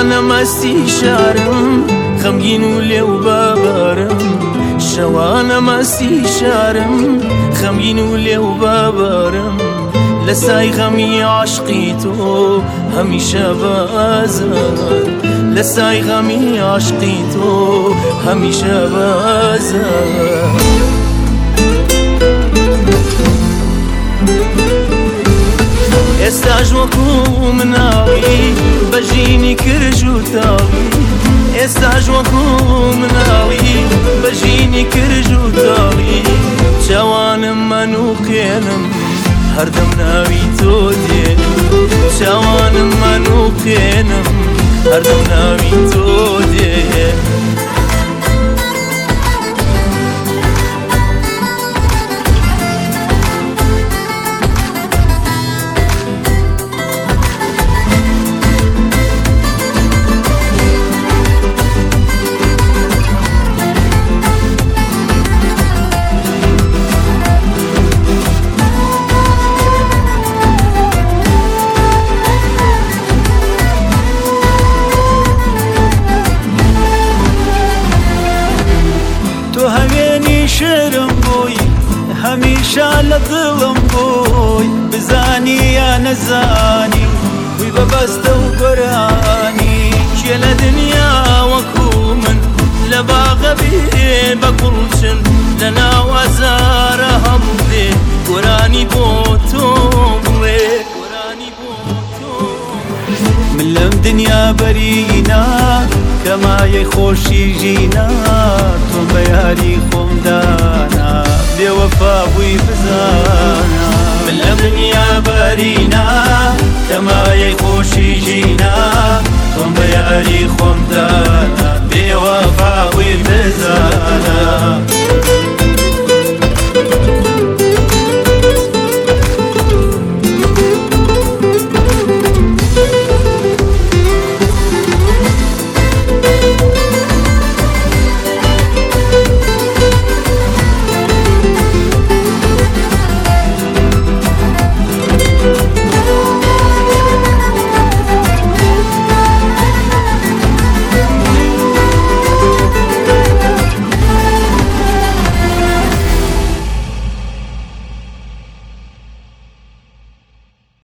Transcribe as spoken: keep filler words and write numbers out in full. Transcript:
شەوانە مەستی شارم خەمگین و لێو بەبەرم شەوانە مەستی شارم خەمگین و لێو بەبەرم لە سای غەمی عاشقی تۆ هەمیشە بەزار لە سای غەمی عاشقی تۆ هەمیشە بەزار ئێستاژ وەکو مناڵی بەژینی کرژ و تاڵی ئێستاژ وەکو مناڵی بەژینی کرژ و تاڵی چاوانم منوقێنم هەردەم ناوی تۆ دێنم چاوانم منوقێنم هەردەم ناوی تۆ دێنم هەمیشە لە دڵم بووی بزانی یا نەزانی وی بەبەستە و گۆرانی کێ لە دنیا وەکو من لە باغە بێ بە گوڵچن لە ناو ئازارە هەڵدێ گۆرانی بۆ تۆ بڵێ من لەم دنیا بەرینە کەمایەی خۆشی ژینە تۆ بە یاری خۆم دانا بێوەفا بووی بزانە